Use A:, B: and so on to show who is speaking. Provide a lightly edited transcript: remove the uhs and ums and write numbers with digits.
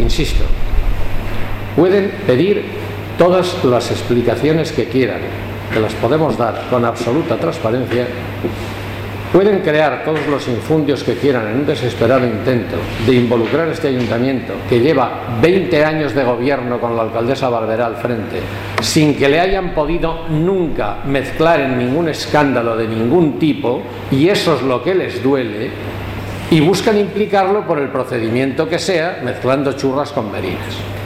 A: insisto, pueden pedir todas las explicaciones que quieran, que las podemos dar con absoluta transparencia. Pueden crear todos los infundios que quieran en un desesperado intento de involucrar a este ayuntamiento, que lleva 20 años de gobierno con la alcaldesa Barberá al frente, sin que le hayan podido nunca mezclar en ningún escándalo de ningún tipo, y eso es lo que les duele, y buscan implicarlo por el procedimiento que sea, mezclando churras con merinas.